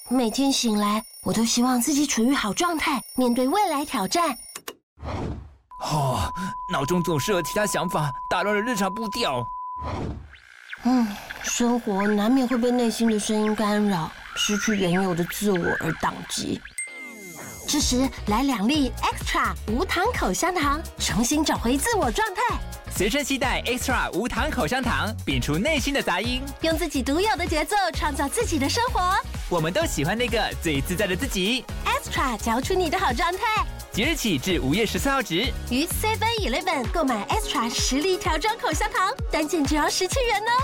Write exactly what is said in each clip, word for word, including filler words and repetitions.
每天醒来，我都希望自己处于好状态，面对未来挑战。 哦，脑中总是有其他想法，打乱了日常步调。 嗯，生活难免会被内心的声音干扰，失去原有的自我而宕机。这时来两粒 Extra 无糖口香糖，重新找回自我状态。 随身携带 Extra 无糖口香糖，摒除内心的杂音， 用自己独有的节奏创造自己的生活。 我们都喜欢那个最自在的自己。 Extra 嚼出你的好状态。 即日起至五月十四号止， 于 Seven Eleven 购买 Extra 实力调装口香糖，单件只要十七元哦。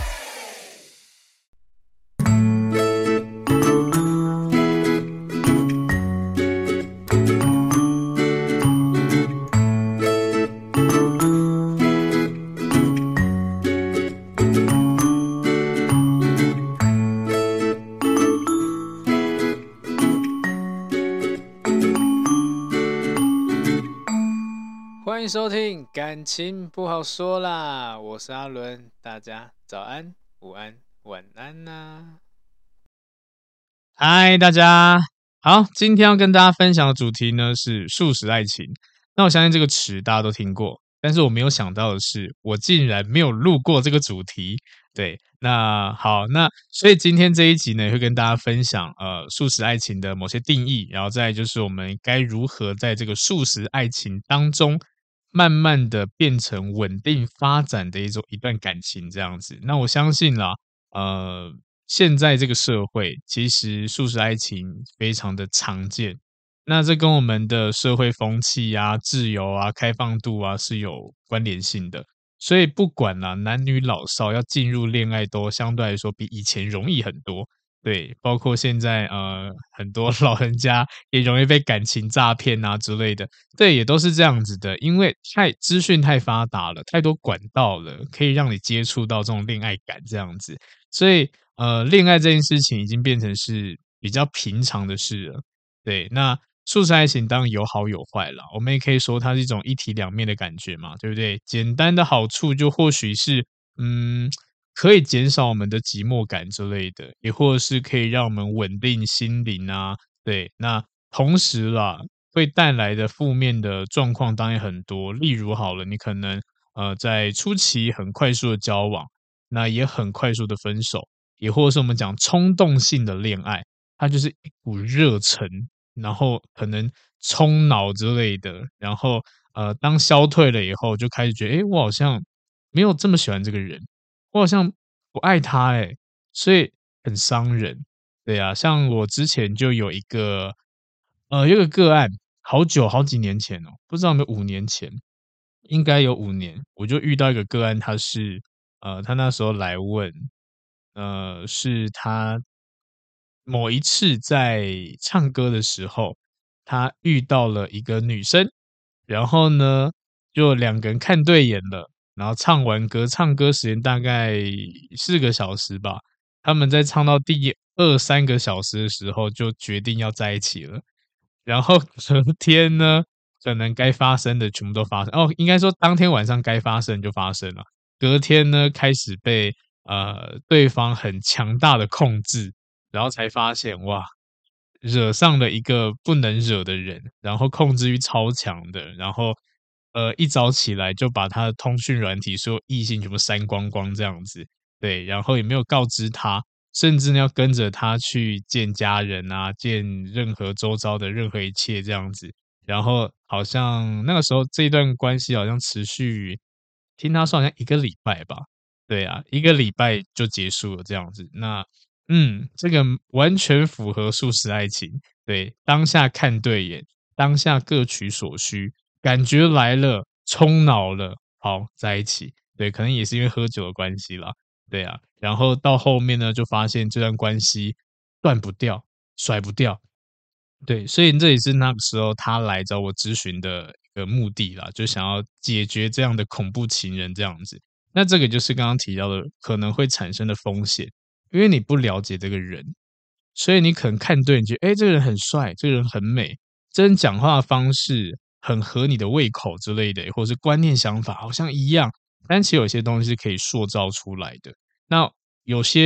欢迎收听感情不好说啦，我是阿伦，大家早安、午安、晚安呐、啊！嗨，大家好，今天要跟大家分享的主题呢是速食爱情。那我相信这个词大家都听过，但是我没有想到的是，我竟然没有录过这个主题。对，那好，那所以今天这一集呢，也会跟大家分享呃速食爱情的某些定义，然后再来就是我们该如何在这个速食爱情当中。慢慢的变成稳定发展的一种一段感情这样子。那我相信啦，呃，现在这个社会其实速食爱情非常的常见。那这跟我们的社会风气啊、自由啊、开放度啊是有关联性的。所以不管啦，男女老少要进入恋爱都相对来说比以前容易很多。对，包括现在呃很多老人家也容易被感情诈骗啊之类的，对，也都是这样子的，因为太资讯太发达了，太多管道了，可以让你接触到这种恋爱感这样子，所以呃恋爱这件事情已经变成是比较平常的事了。对，那速食爱情当然有好有坏啦，我们也可以说它是一种一体两面的感觉嘛，对不对？简单的好处就或许是嗯。可以减少我们的寂寞感之类的，也或者是可以让我们稳定心灵啊。对，那同时啦，会带来的负面的状况当然很多。例如好了，你可能呃在初期很快速的交往，那也很快速的分手，也或者是我们讲冲动性的恋爱，它就是一股热忱，然后可能冲脑之类的，然后呃当消退了以后，就开始觉得，诶，我好像没有这么喜欢这个人。我好像不爱他欸，所以很伤人。对啊，像我之前就有一个呃，有一个个案，好久好几年前哦，不知道有没有五年前，应该有五年，我就遇到一个个案，他是呃，他那时候来问，呃，是他某一次在唱歌的时候，他遇到了一个女生，然后呢，就两个人看对眼了。然后唱完歌，唱歌时间大概四个小时吧。他们在唱到第二三个小时的时候，就决定要在一起了。然后隔天呢，可能该发生的全部都发生哦，应该说当天晚上该发生就发生了。隔天呢，开始被呃对方很强大的控制，然后才发现哇，惹上了一个不能惹的人，然后控制欲超强的，然后呃一早起来就把他的通讯软体所有异性全部删光光这样子，对，然后也没有告知他，甚至呢要跟着他去见家人啊，见任何周遭的任何一切这样子，然后好像那个时候这一段关系好像持续，听他说好像一个礼拜吧，对啊，一个礼拜就结束了这样子，那。嗯，这个完全符合速食爱情。对，当下看对眼，当下各取所需，感觉来了，冲脑了，好在一起。对，可能也是因为喝酒的关系啦。对啊，然后到后面呢，就发现这段关系断不掉，甩不掉。对，所以这也是那个时候他来找我咨询的一个目的啦，就想要解决这样的恐怖情人这样子。那这个就是刚刚提到的可能会产生的风险。因为你不了解这个人，所以你可能看对，你觉得诶这个人很帅，这个人很美，这人讲话的方式很合你的胃口之类的，或者是观念想法好像一样，但其实有些东西是可以塑造出来的。那有些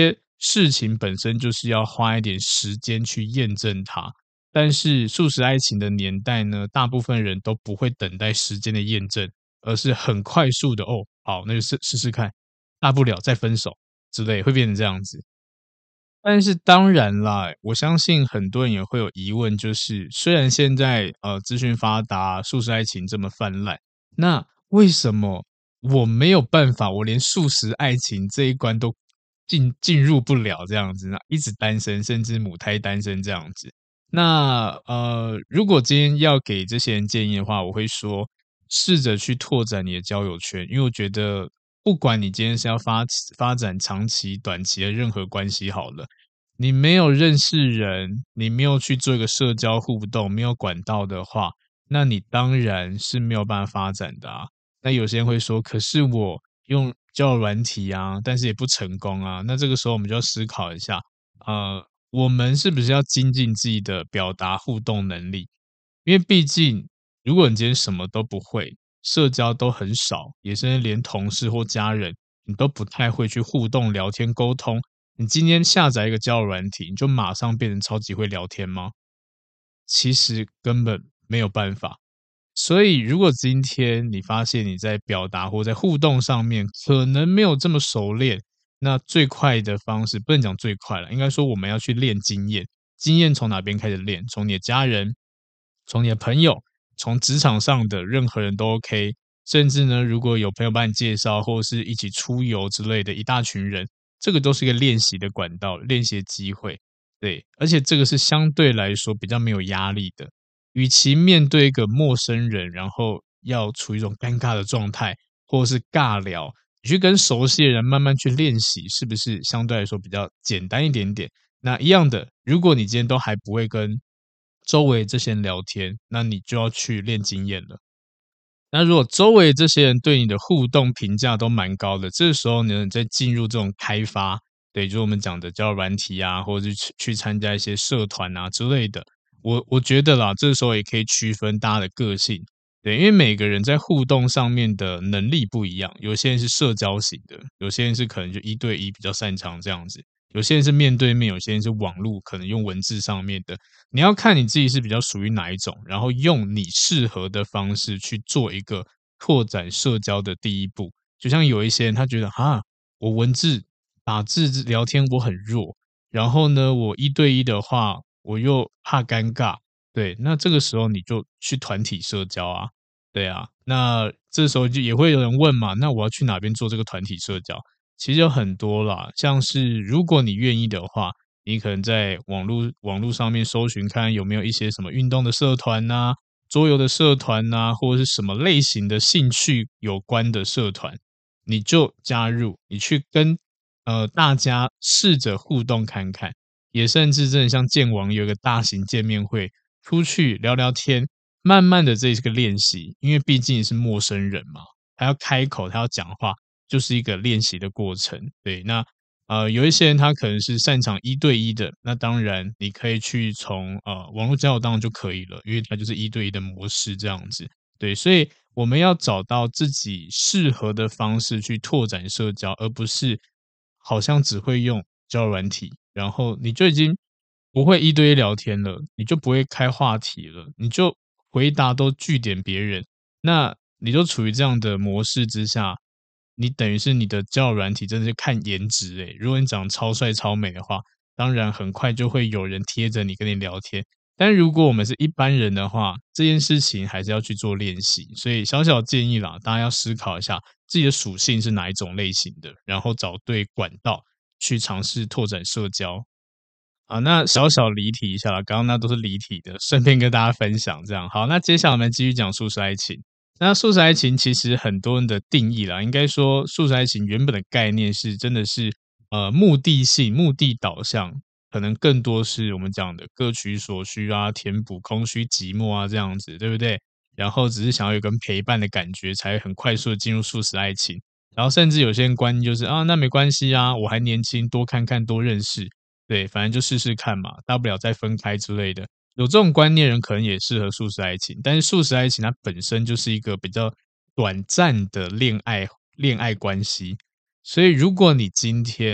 事情本身就是要花一点时间去验证它。但是速食爱情的年代呢，大部分人都不会等待时间的验证，而是很快速的哦，好，那就试试试看，大不了再分手之类，会变成这样子。但是当然啦，我相信很多人也会有疑问，就是虽然现在呃资讯发达，速食爱情这么泛滥，那为什么我没有办法，我连速食爱情这一关都进进入不了这样子呢？一直单身，甚至母胎单身这样子。那呃，如果今天要给这些人建议的话，我会说，试着去拓展你的交友圈，因为我觉得，不管你今天是要发发展长期、短期的任何关系好了，你没有认识人，你没有去做一个社交互动，没有管道的话，那你当然是没有办法发展的啊。那有些人会说，可是我用交友软体啊，但是也不成功啊。那这个时候我们就要思考一下，呃，我们是不是要精进自己的表达互动能力？因为毕竟，如果你今天什么都不会，社交都很少，也甚至连同事或家人，你都不太会去互动、聊天、沟通。你今天下载一个交友软体，你就马上变成超级会聊天吗？其实根本没有办法。所以，如果今天你发现你在表达或在互动上面可能没有这么熟练，那最快的方式不能讲最快了，应该说我们要去练经验。经验从哪边开始练？从你的家人，从你的朋友，从职场上的任何人都 OK。甚至呢，如果有朋友帮你介绍，或者是一起出游之类的，一大群人，这个都是一个练习的管道，练习的机会。对，而且这个是相对来说比较没有压力的。与其面对一个陌生人，然后要处于一种尴尬的状态，或者是尬聊，你去跟熟悉的人慢慢去练习，是不是相对来说比较简单一点点？那一样的，如果你今天都还不会跟周围这些人聊天，那你就要去练经验了。那如果周围这些人对你的互动评价都蛮高的，这时候呢，你再进入这种开发，对，就是我们讲的交友软体啊，或者是去去参加一些社团啊之类的。我我觉得啦，这时候也可以区分大家的个性，对，因为每个人在互动上面的能力不一样，有些人是社交型的，有些人是可能就一对一比较擅长这样子，有些人是面对面，有些人是网络，可能用文字上面的。你要看你自己是比较属于哪一种，然后用你适合的方式去做一个拓展社交的第一步。就像有一些人他觉得啊，我文字打字聊天我很弱，然后呢，我一对一的话我又怕尴尬，对，那这个时候你就去团体社交啊，对啊，那这时候就也会有人问嘛，那我要去哪边做这个团体社交？其实有很多啦，像是如果你愿意的话，你可能在网络网络上面搜寻看有没有一些什么运动的社团呐、桌游的社团呐、或者是什么类型的兴趣有关的社团，你就加入，你去跟呃大家试着互动看看，也甚至真的像见网友一个大型见面会，出去聊聊天，慢慢的这个练习，因为毕竟是陌生人嘛，他要开口，他要讲话，就是一个练习的过程。对，那呃，有一些人他可能是擅长一对一的，那当然你可以去从呃网络交友当然就可以了，因为它就是一对一的模式这样子。对，所以我们要找到自己适合的方式去拓展社交，而不是好像只会用交友软体，然后你就已经不会一对一聊天了，你就不会开话题了，你就回答都据点别人，那你就处于这样的模式之下，你等于是你的交友软体真的是看颜值诶，如果你长得超帅超美的话，当然很快就会有人贴着你跟你聊天。但如果我们是一般人的话，这件事情还是要去做练习。所以小小建议啦，大家要思考一下自己的属性是哪一种类型的，然后找对管道去尝试拓展社交。啊，那小小离题一下啦，刚刚那都是离题的，顺便跟大家分享这样。好，那接下来我们继续讲速食爱情。那速食爱情其实很多人的定义啦，应该说速食爱情原本的概念是真的是呃目的性、目的导向，可能更多是我们讲的各取所需啊，填补空虚寂寞啊这样子，对不对？然后只是想要有个陪伴的感觉，才很快速的进入速食爱情。然后甚至有些人观念就是啊，那没关系啊，我还年轻，多看看，多认识。对，反正就试试看嘛，大不了再分开之类的。有这种观念人可能也适合速食爱情，但是速食爱情它本身就是一个比较短暂的恋爱恋爱关系，所以如果你今天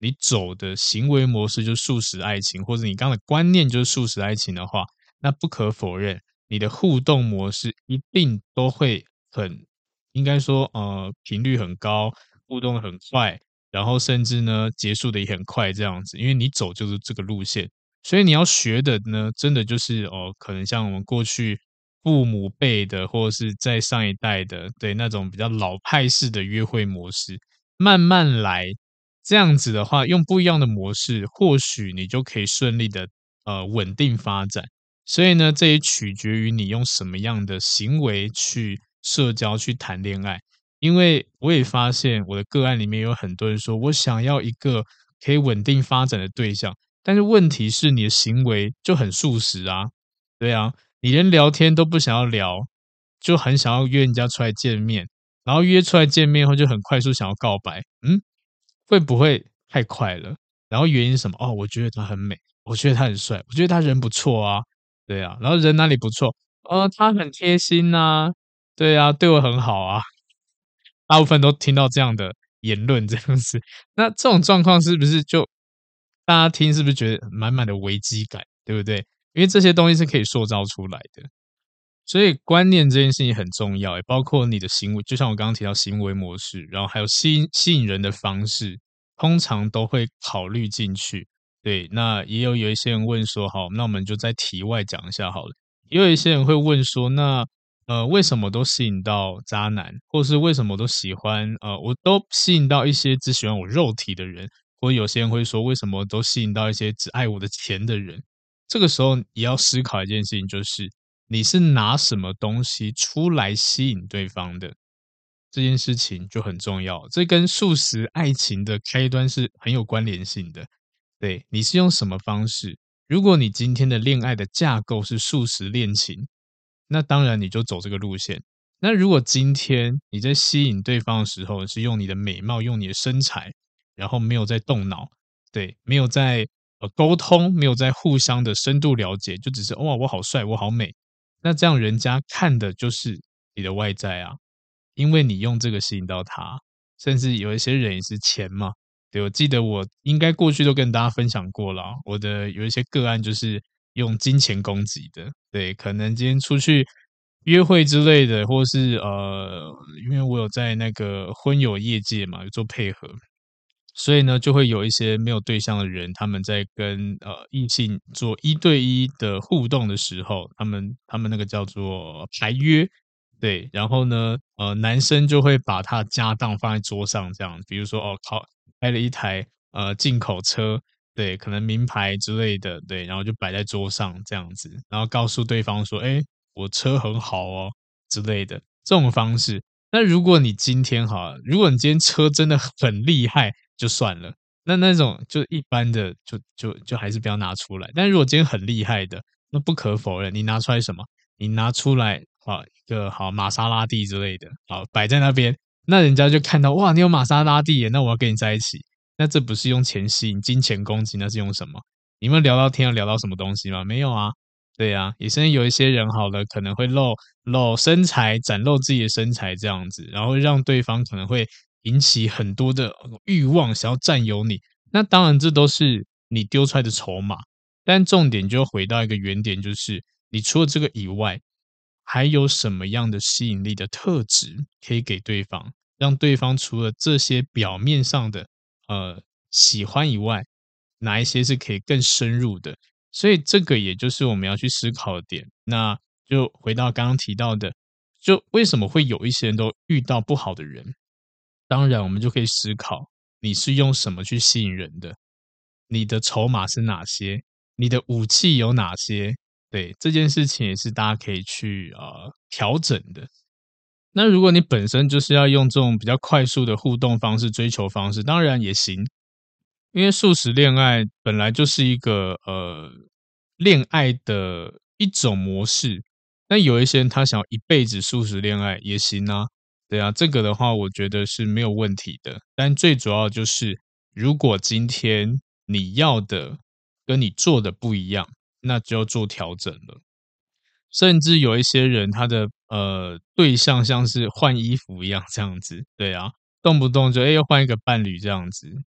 你走的行为模式就是速食爱情，或者你刚刚的观念就是速食爱情的话，那不可否认，你的互动模式一定都会很应该说呃频率很高，互动得很快，然后甚至呢结束的也很快这样子，因为你走就是这个路线。所以你要学的呢，真的就是哦，可能像我们过去父母辈的，或者是在上一代的，对那种比较老派式的约会模式，慢慢来。这样子的话，用不一样的模式，或许你就可以顺利的呃稳定发展。所以呢，这也取决于你用什么样的行为去社交、去谈恋爱。因为我也发现我的个案里面有很多人说，我想要一个可以稳定发展的对象，但是问题是你的行为就很速食啊，对啊，你连聊天都不想要聊，就很想要约人家出来见面，然后约出来见面后就很快速想要告白，嗯，会不会太快了？然后原因是什么？哦，我觉得他很美，我觉得他很帅，我觉得他人不错啊，对啊，然后人哪里不错？呃，他很贴心呐、对啊，对我很好啊，大部分都听到这样的言论，这样子，那这种状况是不是就大家听是不是觉得满满的危机感，对不对？因为这些东西是可以塑造出来的。所以观念这件事情很重要，也包括你的行为，就像我刚刚提到行为模式，然后还有吸引吸引人的方式，通常都会考虑进去。对，那也有有一些人问说，好，那我们就在题外讲一下好了。也有一些人会问说，那呃，为什么都吸引到渣男，或是为什么都喜欢呃，我都吸引到一些只喜欢我肉体的人，或有些人会说，为什么都吸引到一些只爱我的钱的人？这个时候也要思考一件事情，就是你是拿什么东西出来吸引对方的，这件事情就很重要。这跟素食爱情的开端是很有关联性的。对，你是用什么方式？如果你今天的恋爱的架构是素食恋情，那当然你就走这个路线。那如果今天你在吸引对方的时候，是用你的美貌、用你的身材，然后没有在动脑，对，没有在呃沟通，没有在互相的深度了解，就只是哇我好帅，我好美，那这样人家看的就是你的外在啊，因为你用这个吸引到他，甚至有一些人也是钱嘛。对，我记得我应该过去都跟大家分享过了，我的有一些个案就是用金钱攻击的，对，可能今天出去约会之类的，或是呃，因为我有在那个婚友业界嘛，有做配合，所以呢，就会有一些没有对象的人，他们在跟呃异性做一对一的互动的时候，他们他们那个叫做排约，对，然后呢，呃，男生就会把他的家当放在桌上，这样，比如说哦，靠，开了一台呃进口车，对，可能名牌之类的，对，然后就摆在桌上这样子，然后告诉对方说，哎，我车很好哦之类的这种方式。那如果你今天哈，如果你今天车真的很厉害，就算了，那那种就一般的，就就就还是不要拿出来。但如果今天很厉害的，那不可否认，你拿出来什么？你拿出来啊，一个好玛莎拉蒂之类的，好摆在那边，那人家就看到哇，你有玛莎拉蒂耶，那我要跟你在一起。那这不是用钱吸引、金钱攻击，那是用什么？你们聊到天要聊到什么东西吗？没有啊。对啊，也甚至有一些人好了，可能会露露身材，展露自己的身材这样子，然后让对方可能会引起很多的欲望，想要占有你。那当然，这都是你丢出来的筹码。但重点就回到一个原点，就是你除了这个以外，还有什么样的吸引力的特质可以给对方，让对方除了这些表面上的呃喜欢以外，哪一些是可以更深入的？所以这个也就是我们要去思考的点。那就回到刚刚提到的，就为什么会有一些人都遇到不好的人？当然，我们就可以思考，你是用什么去吸引人的？你的筹码是哪些？你的武器有哪些？对，这件事情也是大家可以去呃调整的。那如果你本身就是要用这种比较快速的互动方式、追求方式，当然也行。因为速食恋爱本来就是一个呃恋爱的一种模式，那有一些人他想要一辈子速食恋爱也行啊，对啊，这个的话我觉得是没有问题的。但最主要就是，如果今天你要的跟你做的不一样，那就要做调整了。甚至有一些人他的呃对象像是换衣服一样这样子，对啊，动不动就哎又换一个伴侣这样子，对，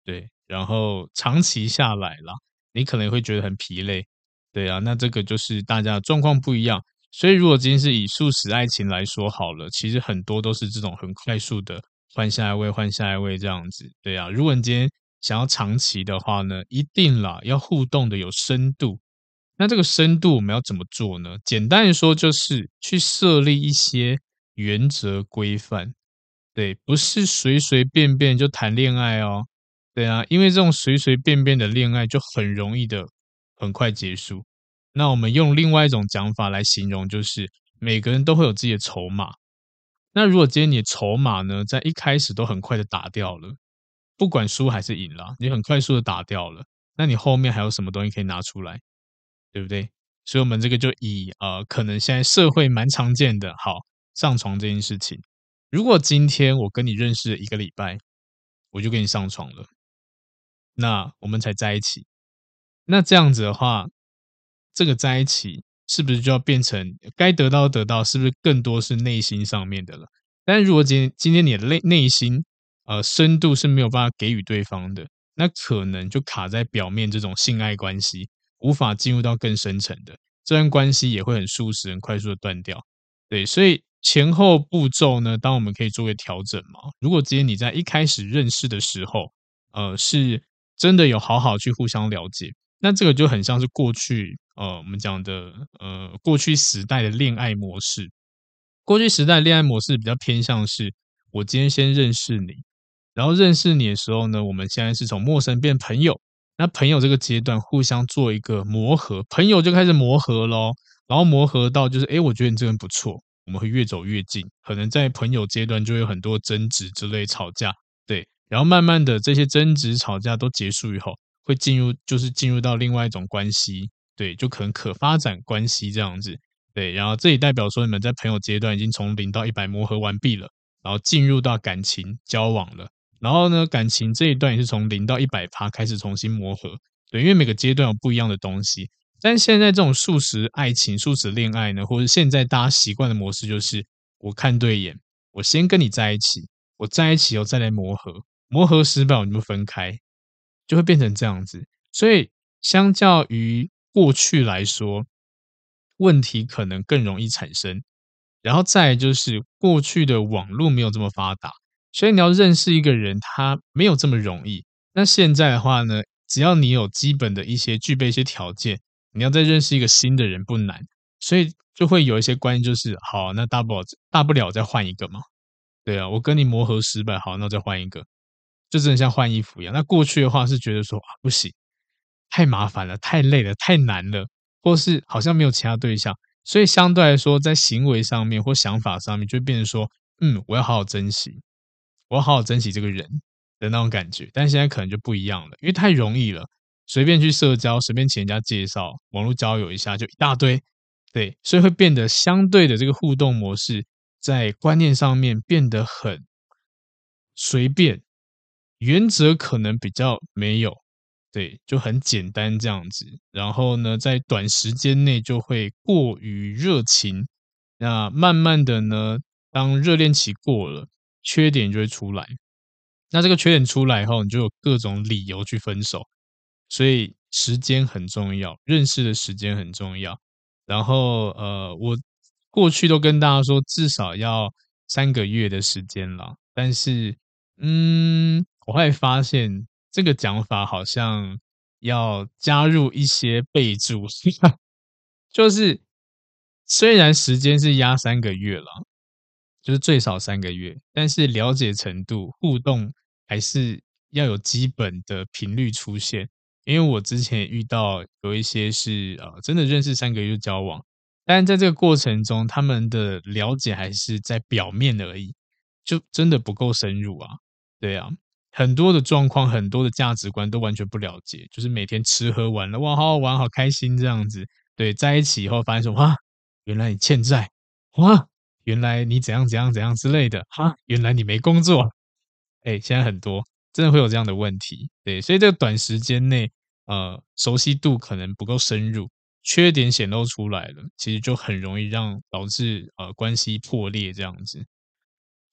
然后长期下来啦，你可能会觉得很疲累，对啊，那这个就是大家的状况不一样。所以如果今天是以速食爱情来说好了，其实很多都是这种很快速的换下一位换下一位这样子，对啊。如果你今天想要长期的话呢，一定啦，要互动的有深度。那这个深度我们要怎么做呢？简单的说就是去设立一些原则规范，对，不是随随便便就谈恋爱哦。对啊，因为这种随随便便的恋爱就很容易的很快结束。那我们用另外一种讲法来形容，就是每个人都会有自己的筹码。那如果今天你的筹码呢，在一开始都很快的打掉了，不管输还是赢啦，你很快速的打掉了，那你后面还有什么东西可以拿出来？对不对？所以我们这个就以呃，可能现在社会蛮常见的，好，上床这件事情。如果今天我跟你认识了一个礼拜，我就跟你上床了，那我们才在一起。那这样子的话，这个在一起是不是就要变成该得到得到，是不是更多是内心上面的了？但是如果今天今天你的内内心呃深度是没有办法给予对方的，那可能就卡在表面这种性爱关系，无法进入到更深层的，这段关系也会很速食、很快速的断掉。对，所以前后步骤呢，当我们可以做个调整嘛。如果今天你在一开始认识的时候，呃，是真的有好好去互相了解，那这个就很像是过去呃我们讲的呃过去时代的恋爱模式。过去时代的恋爱模式比较偏向是，我今天先认识你，然后认识你的时候呢，我们现在是从陌生变朋友。那朋友这个阶段互相做一个磨合，朋友就开始磨合咯，然后磨合到就是，诶，我觉得你这个人不错，我们会越走越近。可能在朋友阶段就会有很多争执之类吵架，对，然后慢慢的这些争执吵架都结束以后，会进入就是进入到另外一种关系，对，就可能可发展关系这样子。对，然后这也代表说你们在朋友阶段已经从零到一百磨合完毕了，然后进入到感情交往了。然后呢，感情这一段也是从零到一百趴开始重新磨合。对，因为每个阶段有不一样的东西。但现在这种速食爱情、速食恋爱呢，或者现在大家习惯的模式就是，我看对眼，我先跟你在一起，我在一起后再来磨合，磨合失败我们就分开，就会变成这样子。所以相较于过去来说，问题可能更容易产生。然后再来就是过去的网络没有这么发达，所以你要认识一个人，他没有这么容易。那现在的话呢，只要你有基本的一些具备一些条件，你要再认识一个新的人不难。所以就会有一些关系，就是好，那大不了大不了再换一个嘛。对啊，我跟你磨合失败，好，那再换一个，就真的像换衣服一样。那过去的话是觉得说啊，不行，太麻烦了，太累了，太难了，或是好像没有其他对象，所以相对来说，在行为上面或想法上面，就会变成说，嗯，我要好好珍惜，我要好好珍惜这个人的那种感觉。但现在可能就不一样了，因为太容易了，随便去社交，随便请人家介绍，网络交友一下就一大堆，对，所以会变得相对的这个互动模式，在观念上面变得很随便，原则可能比较没有，对，就很简单这样子。然后呢，在短时间内就会过于热情，那慢慢的呢，当热恋期过了，缺点就会出来。那这个缺点出来以后，你就有各种理由去分手，所以时间很重要，认识的时间很重要。然后呃，我过去都跟大家说，至少要三个月的时间啦。但是，嗯，我后来发现这个讲法好像要加入一些备注，就是虽然时间是压三个月啦，就是最少三个月，但是了解程度、互动还是要有基本的频率出现。因为我之前也遇到有一些是，呃，真的认识三个月就交往，但是在这个过程中，他们的了解还是在表面而已，就真的不够深入啊。对啊，很多的状况、很多的价值观都完全不了解，就是每天吃喝玩乐，哇，好好玩，好开心这样子。对，在一起以后发现说，哇，原来你欠债，哇，原来你怎样怎样怎样之类的，哈，原来你没工作。哎，现在很多真的会有这样的问题，对，所以这个短时间内，呃，熟悉度可能不够深入，缺点显露出来了，其实就很容易让导致呃关系破裂这样子。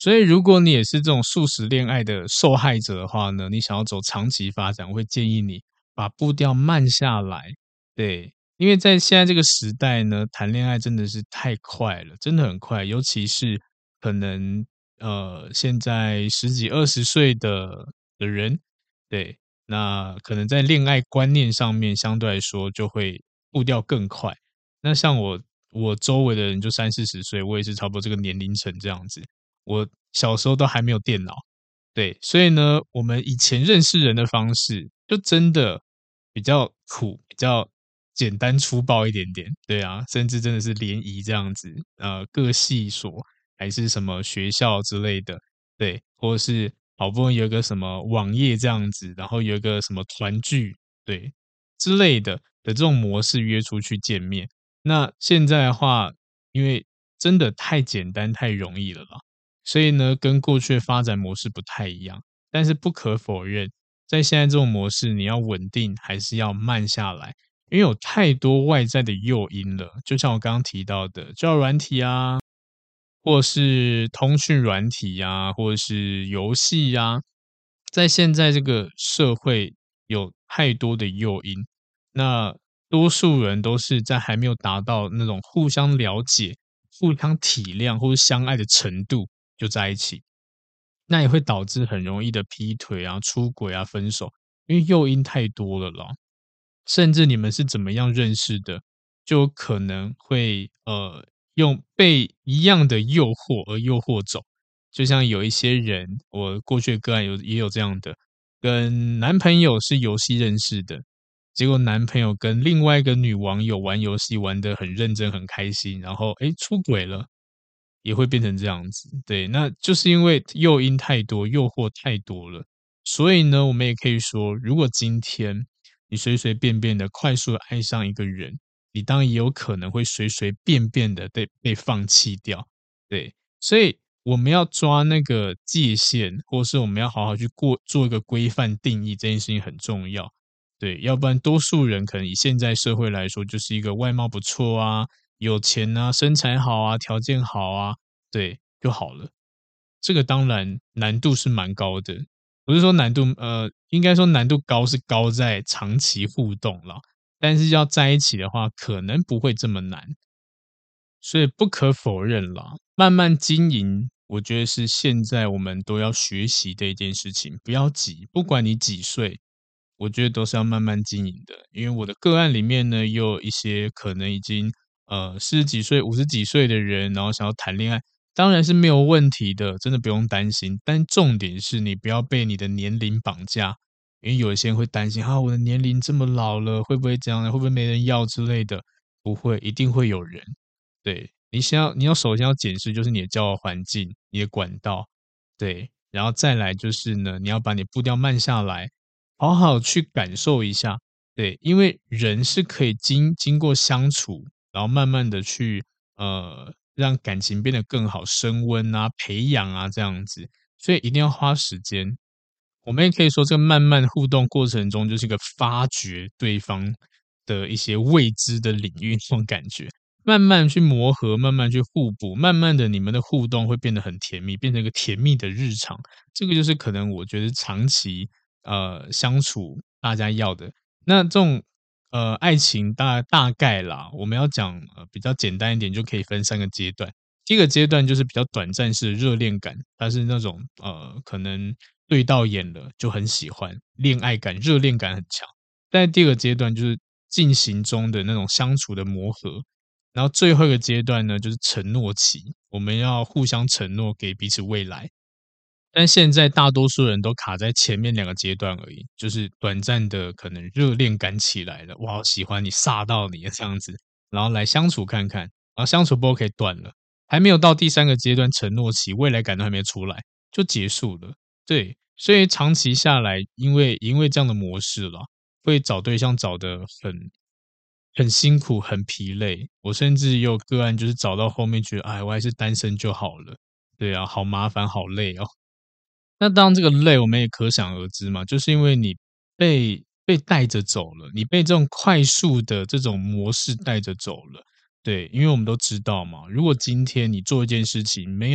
所以如果你也是这种速食恋爱的受害者的话呢，你想要走长期发展，我会建议你把步调慢下来。对，因为在现在这个时代呢，谈恋爱真的是太快了，真的很快，尤其是可能呃现在十几二十岁的的人，对，那可能在恋爱观念上面相对来说就会步调更快。那像我我周围的人就三四十岁，我也是差不多这个年龄层这样子。我小时候都还没有电脑，对，所以呢，我们以前认识人的方式就真的比较苦，比较简单粗暴一点点，对啊，甚至真的是联谊这样子，呃，各系所还是什么学校之类的，对，或者是好不容易有一个什么网页这样子，然后有一个什么团聚，对之类的的这种模式约出去见面。那现在的话，因为真的太简单太容易了啦，所以呢，跟过去的发展模式不太一样。但是不可否认，在现在这种模式，你要稳定还是要慢下来，因为有太多外在的诱因了。就像我刚刚提到的交友软体啊，或是通讯软体呀，或者是游戏呀，在现在这个社会有太多的诱因，那多数人都是在还没有达到那种互相了解、互相体谅或是相爱的程度就在一起，那也会导致很容易的劈腿啊、出轨啊、分手，因为诱因太多了啦。甚至你们是怎么样认识的，就有可能会呃用被一样的诱惑而诱惑走。就像有一些人，我过去的个案有也有这样的，跟男朋友是游戏认识的，结果男朋友跟另外一个女网友玩游戏玩得很认真、很开心，然后诶出轨了，也会变成这样子。对，那就是因为诱因太多，诱惑太多了。所以呢，我们也可以说，如果今天你随随便便的快速的爱上一个人，你当然也有可能会随随便便的被被放弃掉。对，所以我们要抓那个界限，或是我们要好好去过做一个规范定义，这件事情很重要。对，要不然多数人可能以现在社会来说，就是一个外貌不错啊，有钱啊，身材好啊，条件好啊，对，就好了。这个当然难度是蛮高的，不是说难度呃，应该说难度高是高在长期互动啦，但是要在一起的话，可能不会这么难。所以不可否认啦，慢慢经营，我觉得是现在我们都要学习的一件事情。不要急，不管你几岁，我觉得都是要慢慢经营的。因为我的个案里面呢，也有一些可能已经呃四十几岁、五十几岁的人，然后想要谈恋爱，当然是没有问题的，真的不用担心。但重点是你不要被你的年龄绑架，因为有一些人会担心啊，我的年龄这么老了，会不会这样呢？会不会没人要之类的？不会，一定会有人。对，你先要你要首先要检视就是你的交友环境、你的管道，对，然后再来就是呢，你要把你步调慢下来，好好去感受一下，对，因为人是可以经经过相处，然后慢慢的去呃让感情变得更好，升温啊、培养啊这样子，所以一定要花时间。我们也可以说，这个慢慢互动过程中，就是一个发掘对方的一些未知的领域那种感觉。慢慢去磨合，慢慢去互补，慢慢的你们的互动会变得很甜蜜，变成一个甜蜜的日常。这个就是可能我觉得长期呃相处大家要的。那这种呃爱情大大概啦，我们要讲呃比较简单一点，就可以分三个阶段。第一个阶段就是比较短暂式的热恋感，它是那种呃可能对到眼了就很喜欢，恋爱感、热恋感很强。但第二个阶段就是进行中的那种相处的磨合，然后最后一个阶段呢，就是承诺期，我们要互相承诺给彼此未来。但现在大多数人都卡在前面两个阶段而已，就是短暂的可能热恋感起来了，哇，好喜欢你，煞到你这样子，然后来相处看看，然后相处不 OK 断了，还没有到第三个阶段承诺期，未来感都还没出来，就结束了。对，所以长期下来，因为因为这样的模式了，会找对象找得很很辛苦、很疲累。我甚至也有个案，就是找到后面觉得，哎，我还是单身就好了。对啊，好麻烦，好累哦。那当然这个累我们也可想而知嘛，就是因为你被被带着走了，你被这种快速的这种模式带着走了。对，因为我们都知道嘛，如果今天你做一件事情没有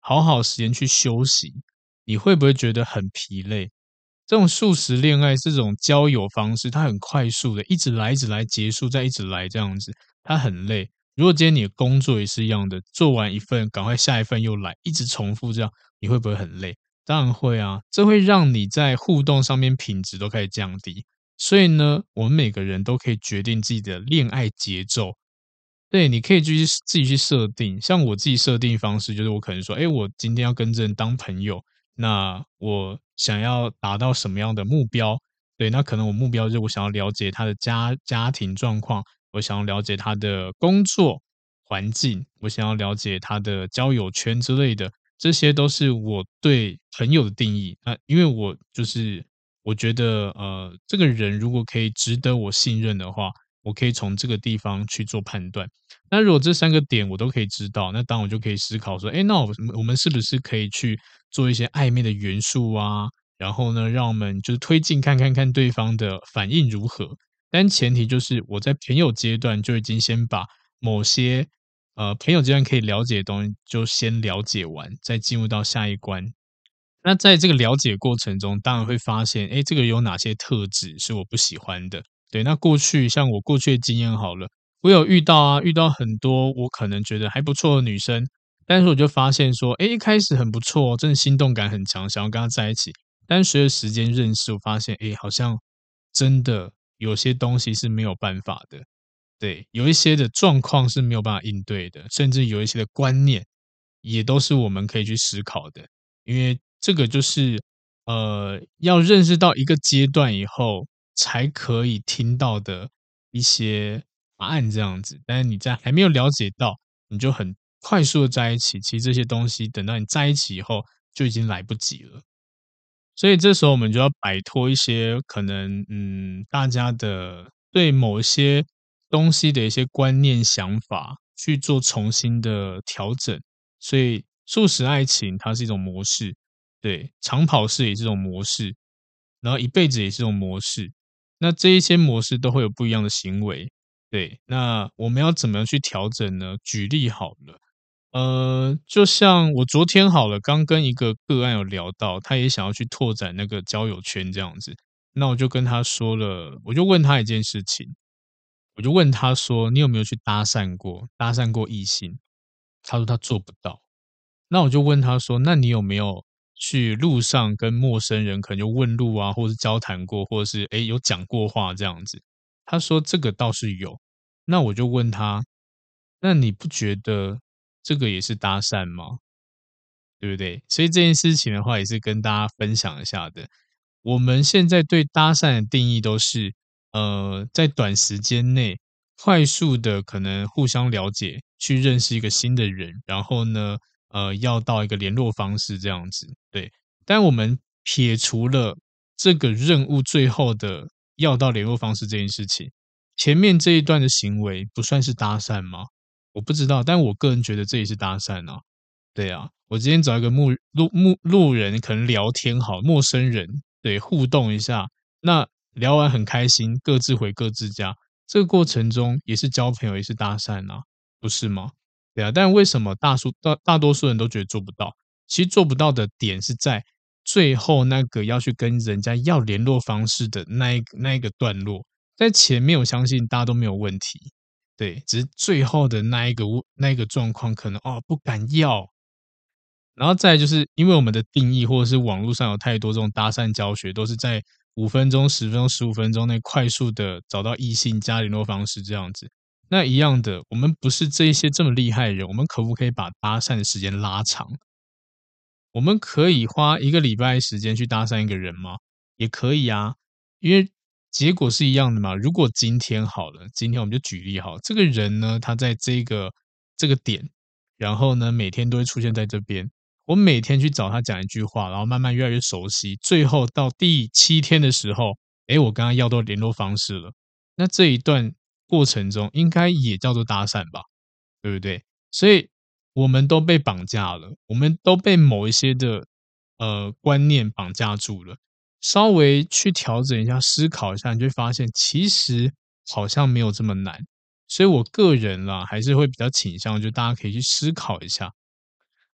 好好时间去休息，你会不会觉得很疲累？这种速食恋爱这种交友方式，它很快速的，一直来一直来，结束再一直来这样子，它很累。如果今天你的工作也是一样的，做完一份赶快下一份又来，一直重复这样，你会不会很累？当然会啊，这会让你在互动上面品质都开始降低。所以呢，我们每个人都可以决定自己的恋爱节奏。对，你可以去自己去设定，像我自己设定方式，就是我可能说，哎，我今天要跟这人当朋友，那我想要达到什么样的目标？对，那可能我目标就是我想要了解他的家家庭状况，我想要了解他的工作环境，我想要了解他的交友圈之类的，这些都是我对朋友的定义。那因为我就是我觉得，呃，这个人如果可以值得我信任的话，我可以从这个地方去做判断。那如果这三个点我都可以知道，那当然我就可以思考说，诶，那我我们是不是可以去做一些暧昧的元素啊？然后呢，让我们就是推进看看看对方的反应如何。但前提就是我在朋友阶段就已经先把某些呃朋友阶段可以了解的东西就先了解完，再进入到下一关。那在这个了解过程中，当然会发现，诶，这个有哪些特质是我不喜欢的。对，那过去像我过去的经验好了，我有遇到啊，遇到很多我可能觉得还不错的女生，但是我就发现说，诶，一开始很不错，真的心动感很强，想要跟她在一起。但随着时间认识，我发现，诶，好像真的有些东西是没有办法的。对，有一些的状况是没有办法应对的，甚至有一些的观念也都是我们可以去思考的。因为这个就是呃，要认识到一个阶段以后，才可以听到的一些答案这样子。但是你在还没有了解到，你就很快速的在一起，其实这些东西等到你在一起以后，就已经来不及了。所以这时候我们就要摆脱一些可能，嗯，大家的对某些东西的一些观念想法，去做重新的调整。所以速食爱情它是一种模式，对，长跑式也是一种模式，然后一辈子也是一种模式。那这一些模式都会有不一样的行为，对，那我们要怎么样去调整呢？举例好了。呃，就像我昨天好了，刚跟一个个案有聊到，他也想要去拓展那个交友圈这样子。那我就跟他说了，我就问他一件事情，我就问他说：“你有没有去搭讪过？搭讪过异性？”他说他做不到。那我就问他说：“那你有没有去路上跟陌生人可能就问路啊，或是交谈过，或者是诶有讲过话这样子？”他说这个倒是有。那我就问他：“那你不觉得这个也是搭讪吗？”对不对？所以这件事情的话，也是跟大家分享一下的。我们现在对搭讪的定义都是，呃，在短时间内快速的可能互相了解，去认识一个新的人，然后呢，呃，要到一个联络方式这样子，对。但我们撇除了这个任务最后的要到联络方式这件事情，前面这一段的行为不算是搭讪吗？我不知道，但我个人觉得这也是搭讪啊。对啊，我今天找一个路路路路人，可能聊天好，陌生人，对，互动一下，那聊完很开心，各自回各自家，这个过程中也是交朋友，也是搭讪啊，不是吗？对啊，但为什么大数大大多数人都觉得做不到？其实做不到的点是在最后那个要去跟人家要联络方式的那一个那一个段落，在前面我相信大家都没有问题，对，只是最后的那一个那一个状况可能哦不敢要，然后再来就是因为我们的定义或者是网络上有太多这种搭讪教学，都是在五分钟、十分钟、十五分钟内快速的找到异性加联络方式这样子。那一样的，我们不是这一些这么厉害的人，我们可不可以把搭讪的时间拉长？我们可以花一个礼拜时间去搭讪一个人吗？也可以啊，因为结果是一样的嘛。如果今天好了，今天我们就举例好，这个人呢，他在这个这个点，然后呢，每天都会出现在这边。我每天去找他讲一句话，然后慢慢越来越熟悉，最后到第七天的时候，诶，我跟他要到联络方式了。那这一段过程中，应该也叫做搭讪吧，对不对？所以我们都被绑架了，我们都被某一些的呃观念绑架住了。稍微去调整一下，思考一下，你就会发现其实好像没有这么难。所以我个人啦，还是会比较倾向，就大家可以去思考一下。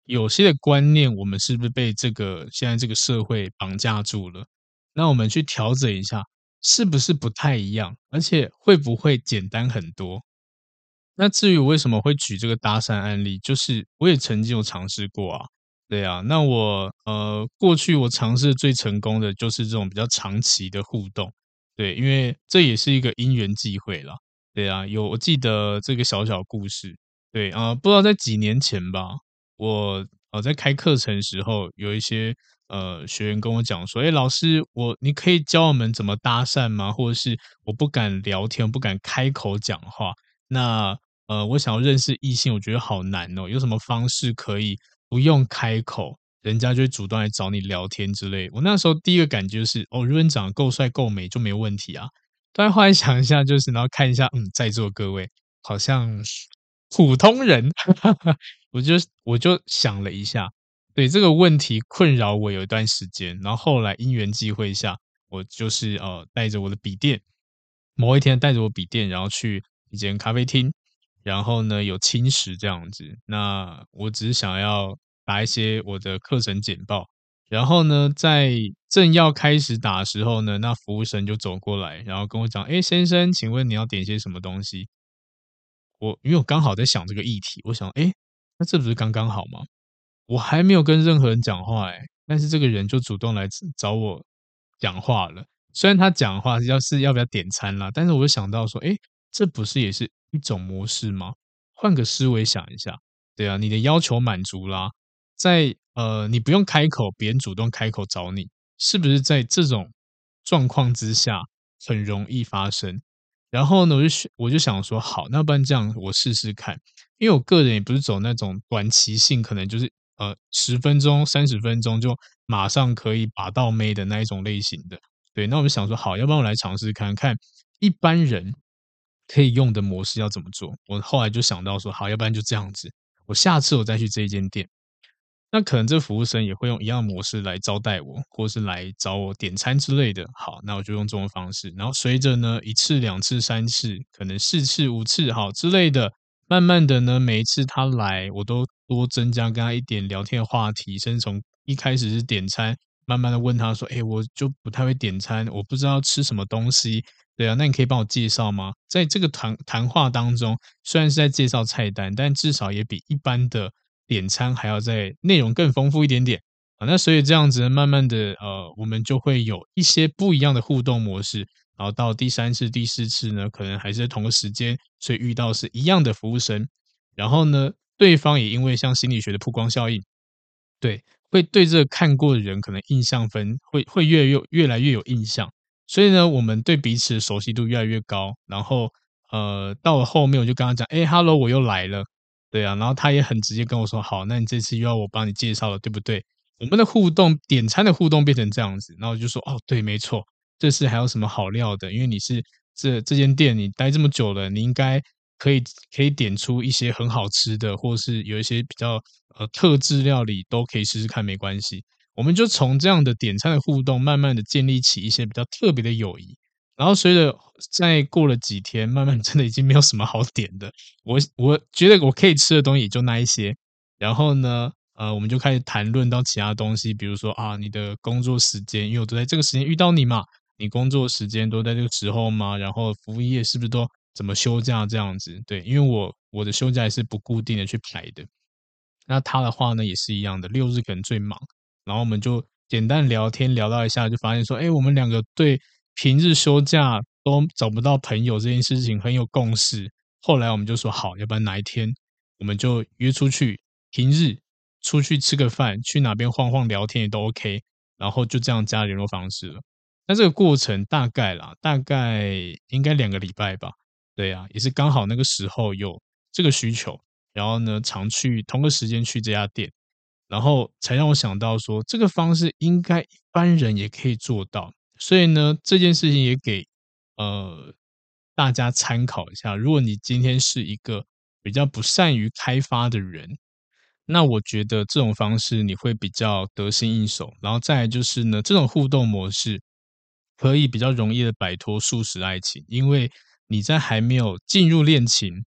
有些的观念，我们是不是被这个现在这个社会绑架住了？那我们去调整一下，是不是不太一样？而且会不会简单很多？那至于我为什么会举这个搭讪案例，就是我也曾经有尝试过啊，对啊，那我呃过去我尝试最成功的就是这种比较长期的互动，对，因为这也是一个因缘际会啦，对啊，有我记得这个小小故事，对啊、呃不知道在几年前吧，我呃在开课程的时候，有一些呃学员跟我讲说，哎，老师，我你可以教我们怎么搭讪吗？或者是我不敢聊天，我不敢开口讲话，那呃，我想要认识异性，我觉得好难哦。有什么方式可以不用开口，人家就会主动来找你聊天之类？我那时候第一个感觉就是，哦，如果你长得够帅够美就没问题啊。但后来想一下，就是然后看一下，嗯，在座各位好像普通人，我就我就想了一下，对这个问题困扰我有一段时间，然后后来因缘际会下，我就是呃带着我的笔电，某一天带着我笔电，然后去一间咖啡厅，然后呢有轻食这样子。那我只是想要打一些我的课程简报，然后呢在正要开始打的时候呢，那服务生就走过来，然后跟我讲：“哎，先生，请问你要点些什么东西？”我因为我刚好在想这个议题，我想，诶，那这不是刚刚好吗？我还没有跟任何人讲话诶，但是这个人就主动来找我讲话了。虽然他讲话要是要不要点餐啦，但是我就想到说，诶，这不是也是一种模式吗？换个思维想一下，对啊，你的要求满足啦，在呃，你不用开口，别人主动开口找你，是不是在这种状况之下很容易发生？然后呢，我就选我就想说，好，那不然这样我试试看。因为我个人也不是走那种短期性，可能就是呃十分钟、三十分钟就马上可以把到妹的那一种类型的。对，那我就想说，好，要不然我来尝试看看一般人可以用的模式要怎么做。我后来就想到说，好，要不然就这样子，我下次我再去这一间店，那可能这服务生也会用一样的模式来招待我，或是来找我点餐之类的。好，那我就用这种方式，然后随着呢一次、两次、三次，可能四次、五次，好之类的，慢慢的呢，每一次他来，我都多增加跟他一点聊天的话题，甚至从一开始是点餐，慢慢的问他说：“哎，我就不太会点餐，我不知道吃什么东西，对啊，那你可以帮我介绍吗？”在这个谈谈话当中，虽然是在介绍菜单，但至少也比一般的点餐还要在内容更丰富一点点啊。那所以这样子呢慢慢的，呃，我们就会有一些不一样的互动模式。然后到第三次、第四次呢，可能还是在同个时间，所以遇到是一样的服务生。然后呢，对方也因为像心理学的曝光效应，对，会对这个看过的人可能印象分会会越越越来越有印象。所以呢，我们对彼此的熟悉度越来越高。然后，呃，到了后面我就跟他讲：“哎，Hello，我又来了。”对啊，然后他也很直接跟我说：“好，那你这次又要我帮你介绍了，对不对？”我们的互动点餐的互动变成这样子，然后我就说：“哦，对，没错，这次还有什么好料的？因为你是这这间店你待这么久了，你应该可以可以点出一些很好吃的，或是有一些比较呃特制料理都可以试试看，没关系。”我们就从这样的点餐的互动，慢慢的建立起一些比较特别的友谊。然后随着再过了几天，慢慢真的已经没有什么好点的，我我觉得我可以吃的东西也就那一些。然后呢，呃，我们就开始谈论到其他东西，比如说啊，你的工作时间，因为我都在这个时间遇到你嘛，你工作时间都在这个时候吗？然后服务业是不是都怎么休假这样子？对，因为我我的休假也是不固定的去排的。那他的话呢也是一样的，六日可能最忙。然后我们就简单聊天聊到一下，就发现说，哎，我们两个对平日休假都找不到朋友这件事情很有共识。后来我们就说好，要不然哪一天我们就约出去，平日出去吃个饭，去哪边晃晃聊天也都 OK。然后就这样加联络方式了。那这个过程大概啦，大概应该两个礼拜吧。对啊，也是刚好那个时候有这个需求，然后呢，常去同个时间去这家店。然后才让我想到说，这个方式应该一般人也可以做到。所以呢，这件事情也给呃大家参考一下。如果你今天是一个比较不善于开发的人，那我觉得这种方式你会比较得心应手。然后再来就是呢，这种互动模式可以比较容易的摆脱速食爱情，因为你在还没有进入恋情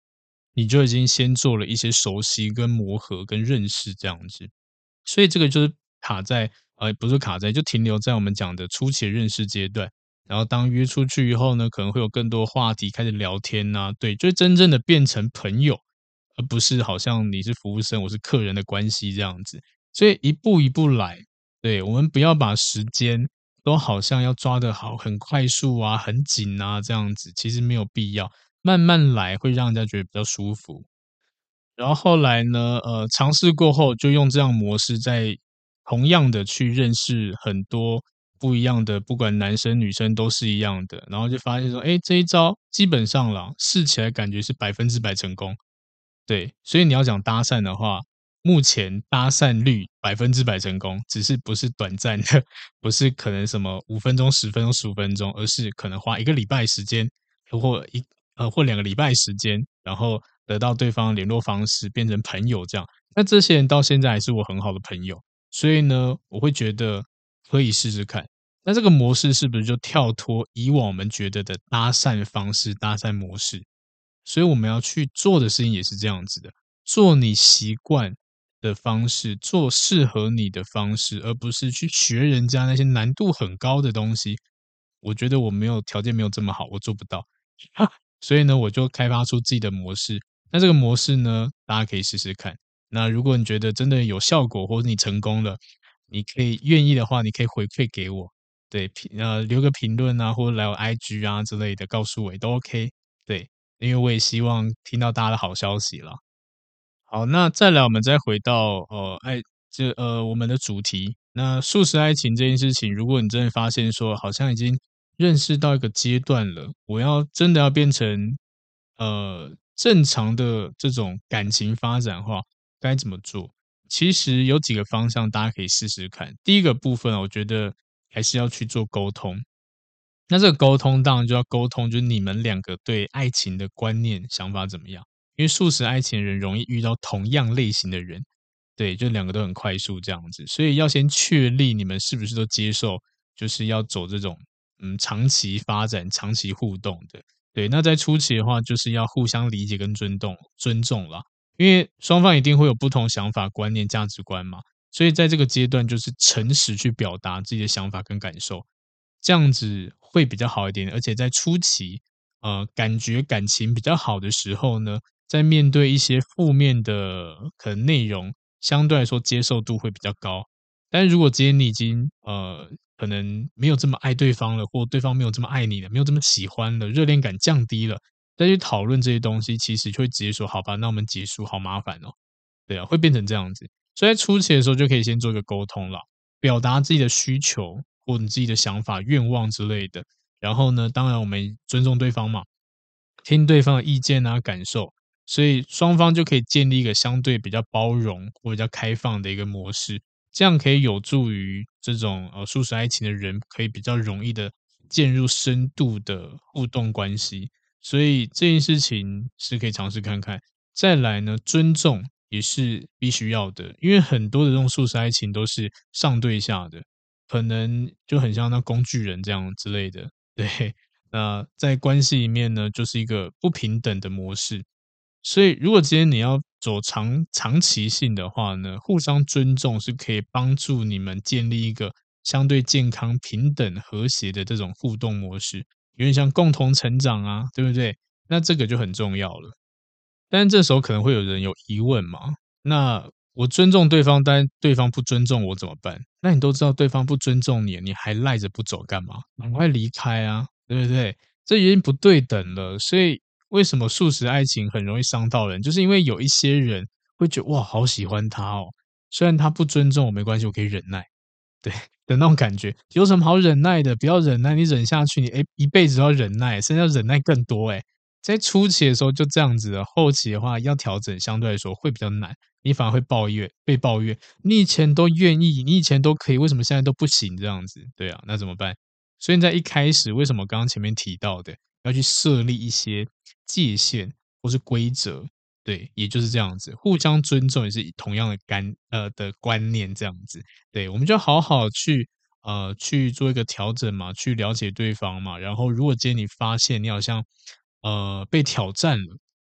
你就已经先做了一些熟悉、跟磨合、跟认识这样子。所以这个就是卡在呃，不是卡在，就停留在我们讲的初期的认识阶段。然后当约出去以后呢，可能会有更多话题开始聊天呐、对，就是真正的变成朋友，而不是好像你是服务生，我是客人的关系这样子。所以一步一步来，对，我们不要把时间都好像要抓得好，很快速啊，很紧啊，这样子，其实没有必要，慢慢来会让人家觉得比较舒服。然后后来呢，呃，尝试过后就用这样模式再同样的去认识很多不一样的，不管男生女生都是一样的，然后就发现说，诶，这一招基本上啦，试起来感觉是百分之百成功。对，所以你要讲搭讪的话，目前搭讪率百分之百成功，只是不是短暂的，不是可能什么五分钟、十分钟、十五分钟，而是可能花一个礼拜时间，或一呃，或两个礼拜时间，然后得到对方联络方式，变成朋友这样。那这些人到现在还是我很好的朋友，所以呢，我会觉得可以试试看。那这个模式是不是就跳脱以往我们觉得的搭讪方式、搭讪模式？所以我们要去做的事情也是这样子的，做你习惯的方式，做适合你的方式，而不是去学人家那些难度很高的东西。我觉得我没有条件没有这么好，我做不到。所以呢，我就开发出自己的模式。那这个模式呢，大家可以试试看。那如果你觉得真的有效果，或者你成功了，你可以愿意的话，你可以回馈给我，对，评呃留个评论啊，或者来我 I G 啊之类的，告诉我也都 OK。对，因为我也希望听到大家的好消息啦。好，那再来我们再回到呃爱这呃我们的主题。那素食爱情这件事情，如果你真的发现说好像已经认识到一个阶段了，我要真的要变成呃正常的这种感情发展的话，该怎么做？其实有几个方向大家可以试试看。第一个部分，我觉得还是要去做沟通。那这个沟通当然就要沟通，就是你们两个对爱情的观念、想法怎么样？因为素食爱情的人容易遇到同样类型的人，对，就两个都很快速这样子，所以要先确立你们是不是都接受，就是要走这种嗯长期发展、长期互动的。对，那在初期的话，就是要互相理解跟尊重、尊重啦，因为双方一定会有不同想法、观念、价值观嘛，所以在这个阶段，就是诚实去表达自己的想法跟感受，这样子会比较好一点。而且在初期，呃，感觉感情比较好的时候呢，在面对一些负面的可能内容，相对来说接受度会比较高。但是如果今天你已经呃可能没有这么爱对方了，或对方没有这么爱你了，没有这么喜欢了，热恋感降低了，再去讨论这些东西，其实就会直接说好吧，那我们结束，好麻烦哦。对啊，会变成这样子。所以在初期的时候就可以先做一个沟通了，表达自己的需求或你自己的想法、愿望之类的。然后呢，当然我们尊重对方嘛，听对方的意见啊、感受，所以双方就可以建立一个相对比较包容或比较开放的一个模式，这样可以有助于这种呃素食爱情的人可以比较容易的渐入深度的互动关系。所以这件事情是可以尝试看看。再来呢，尊重也是必须要的，因为很多的这种素食爱情都是上对下的，可能就很像那工具人这样之类的。对，那在关系里面呢，就是一个不平等的模式。所以，如果今天你要走长长期性的话呢，互相尊重是可以帮助你们建立一个相对健康、平等、和谐的这种互动模式，有点像共同成长啊，对不对？那这个就很重要了。但是这时候可能会有人有疑问嘛？那我尊重对方，但对方不尊重我怎么办？那你都知道对方不尊重你，你还赖着不走干嘛？赶快离开啊，对不对？这已经不对等了。所以为什么素食爱情很容易伤到人？就是因为有一些人会觉得哇，好喜欢他哦，虽然他不尊重我没关系，我可以忍耐，对的那种感觉。有什么好忍耐的？不要忍耐，你忍下去，你诶一辈子都要忍耐，甚至要忍耐更多诶。在初期的时候就这样子了，后期的话要调整，相对来说会比较难，你反而会抱怨，被抱怨，你以前都愿意，你以前都可以，为什么现在都不行？这样子，对啊，那怎么办？所以在一开始，为什么刚刚前面提到的要去设立一些界限或是规则？对，也就是这样子，互相尊重也是以同样的干呃的观念这样子，对，我们就好好去呃去做一个调整嘛，去了解对方嘛，然后如果今天你发现你好像呃被挑战了，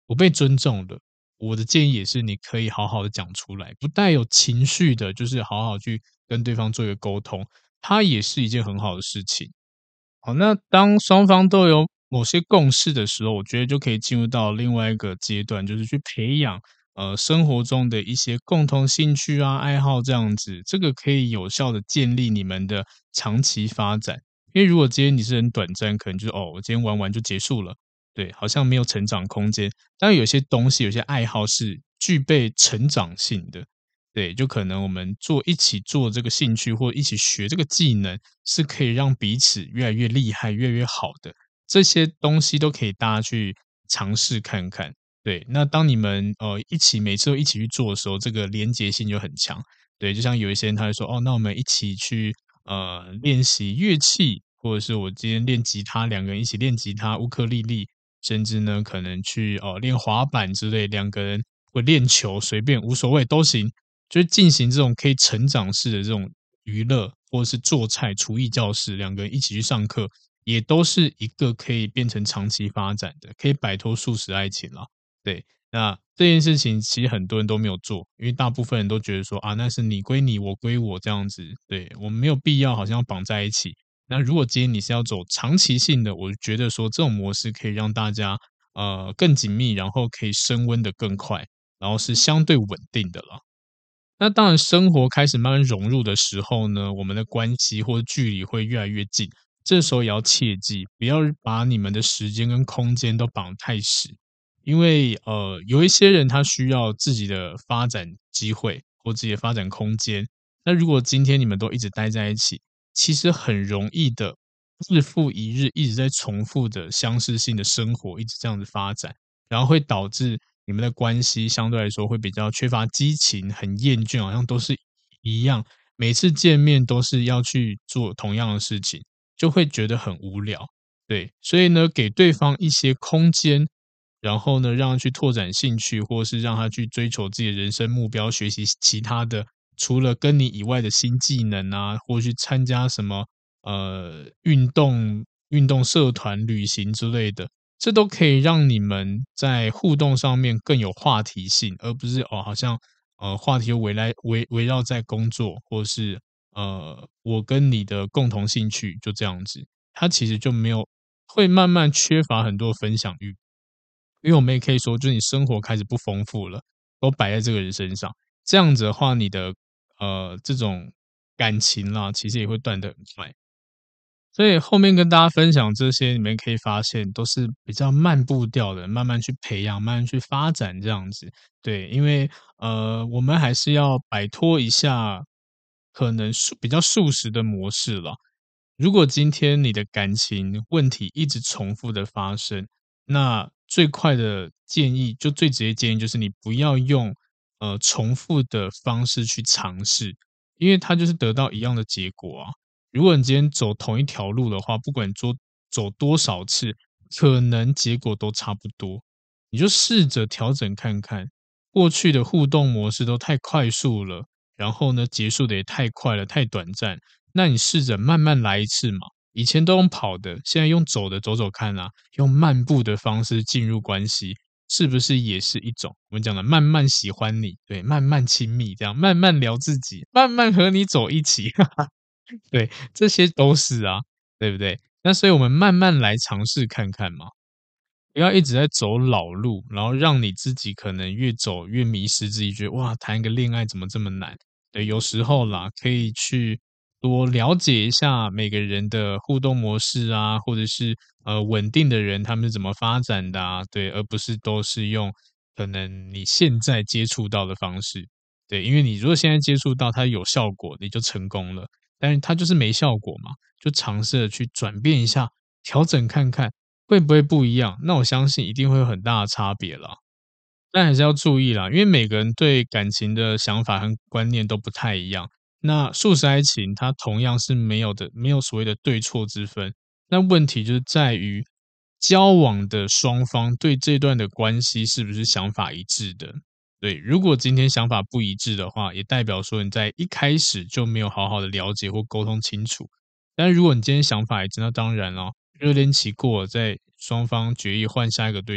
不被尊重的，我的建议也是你可以好好的讲出来，不带有情绪的，就是好好去跟对方做一个沟通，它也是一件很好的事情。好，那当双方都有某些共识的时候，我觉得就可以进入到另外一个阶段，就是去培养呃生活中的一些共同兴趣啊、爱好这样子，这个可以有效的建立你们的长期发展。因为如果今天你是很短暂，可能就是哦，我今天玩完就结束了，对，好像没有成长空间。当然有些东西、有些爱好是具备成长性的，对，就可能我们做一起做这个兴趣，或一起学这个技能，是可以让彼此越来越厉害、越来越好的。这些东西都可以大家去尝试看看。对，那当你们呃一起每次都一起去做的时候，这个连结性就很强。对，就像有一些人他会说，哦，那我们一起去呃练习乐器，或者是我今天练吉他，两个人一起练吉他、乌克丽丽，甚至呢可能去呃练滑板之类，两个人或练球，随便无所谓都行。就是进行这种可以成长式的这种娱乐，或者是做菜、厨艺教室，两个人一起去上课，也都是一个可以变成长期发展的，可以摆脱速食爱情啦。对，那这件事情其实很多人都没有做，因为大部分人都觉得说啊，那是你归你，我归我这样子，对，我们没有必要好像要绑在一起。那如果今天你是要走长期性的，我觉得说这种模式可以让大家呃更紧密，然后可以升温的更快，然后是相对稳定的啦。那当然，生活开始慢慢融入的时候呢，我们的关系或者距离会越来越近。这时候也要切记，不要把你们的时间跟空间都绑得太死，因为呃，有一些人他需要自己的发展机会或自己的发展空间。那如果今天你们都一直待在一起，其实很容易的，日复一日一直在重复的相似性的生活，一直这样子发展。然后会导致你们的关系相对来说会比较缺乏激情，很厌倦，好像都是一样，每次见面都是要去做同样的事情，就会觉得很无聊。对，所以呢，给对方一些空间，然后呢，让他去拓展兴趣，或是让他去追求自己的人生目标，学习其他的除了跟你以外的新技能啊，或去参加什么呃运动、运动社团、旅行之类的。这都可以让你们在互动上面更有话题性，而不是哦，好像呃话题围来围围绕在工作，或是呃我跟你的共同兴趣就这样子，它其实就没有会慢慢缺乏很多分享欲，因为我们也可以说，就是你生活开始不丰富了，都摆在这个人身上，这样子的话，你的呃这种感情啦，其实也会断得很快。所以后面跟大家分享这些，你们可以发现都是比较慢步调的，慢慢去培养，慢慢去发展这样子。对，因为呃，我们还是要摆脱一下可能速比较速食的模式了。如果今天你的感情问题一直重复的发生，那最快的建议，就最直接建议就是你不要用呃重复的方式去尝试，因为它就是得到一样的结果啊。如果你今天走同一条路的话，不管做走多少次，可能结果都差不多。你就试着调整看看，过去的互动模式都太快速了，然后呢，结束的也太快了，太短暂。那你试着慢慢来一次嘛。以前都用跑的，现在用走的走走看啊，用漫步的方式进入关系，是不是也是一种我们讲的慢慢喜欢你，对，慢慢亲密，这样慢慢聊自己，慢慢和你走一起。对，这些都是啊，对不对？那所以我们慢慢来尝试看看嘛，不要一直在走老路，然后让你自己可能越走越迷失自己，觉得哇，谈一个恋爱怎么这么难？对，有时候啦，可以去多了解一下每个人的互动模式啊，或者是呃稳定的人他们是怎么发展的啊，对，而不是都是用可能你现在接触到的方式，对，因为你如果现在接触到它有效果，你就成功了。但是它就是没效果嘛，就尝试着去转变一下，调整看看会不会不一样。那我相信一定会有很大的差别啦。但还是要注意啦，因为每个人对感情的想法和观念都不太一样。那速食爱情它同样是没有的，没有所谓的对错之分。那问题就是在于交往的双方对这段的关系是不是想法一致的。对，如果今天想法不一致的话，也代表说你在一开始就没有好好的了解或沟通清楚。但如果你今天想法一致，那当然了，热恋期过了，在双方决意换下一个对象，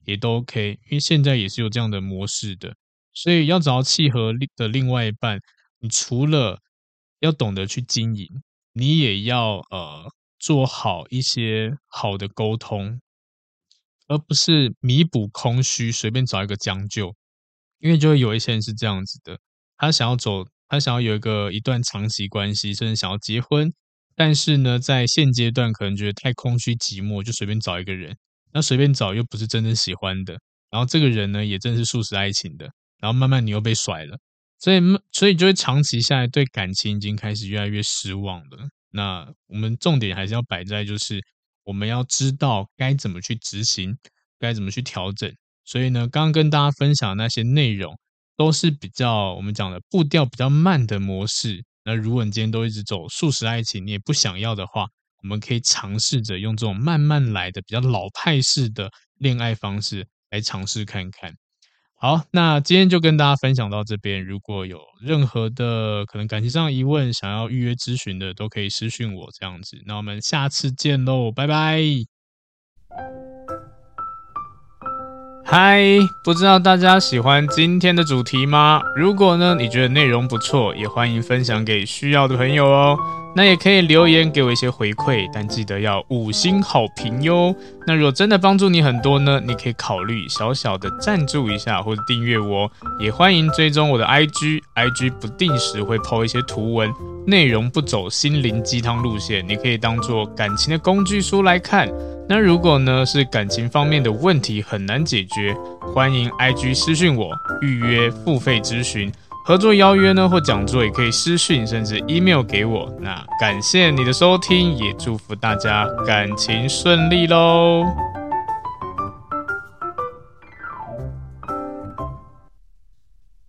也都 OK， 因为现在也是有这样的模式的。所以要找到契合的另外一半，你除了要懂得去经营，你也要呃做好一些好的沟通，而不是弥补空虚，随便找一个将就。因为就会有一些人是这样子的，他想要走，他想要有一个一段长期关系，甚至想要结婚，但是呢，在现阶段可能觉得太空虚寂寞，就随便找一个人，那随便找又不是真正喜欢的，然后这个人呢也正是速食爱情的，然后慢慢你又被甩了，所以所以就会长期下来对感情已经开始越来越失望了。那我们重点还是要摆在就是我们要知道该怎么去执行，该怎么去调整。所以呢，刚刚跟大家分享的那些内容，都是比较我们讲的步调比较慢的模式。那如果你今天都一直走速食爱情，你也不想要的话，我们可以尝试着用这种慢慢来的比较老派式的恋爱方式来尝试看看。好，那今天就跟大家分享到这边。如果有任何的可能感情上的疑问，想要预约咨询的，都可以私讯我这样子。那我们下次见喽，拜拜。 嗨，不知道大家喜欢今天的主题吗？如果呢，你觉得内容不错，也欢迎分享给需要的朋友哦。那也可以留言给我一些回馈，但记得要五星好评哟。那如果真的帮助你很多呢，你可以考虑小小的赞助一下或者订阅我，也欢迎追踪我的 I G，I G 不定时会 po 一些图文，内容不走心灵鸡汤路线，你可以当做感情的工具书来看。那如果呢是感情方面的问题很难解决，欢迎 I G 私讯我预约付费咨询，合作邀约呢或讲座也可以私讯甚至 email 给我。那感谢你的收听，也祝福大家感情顺利咯。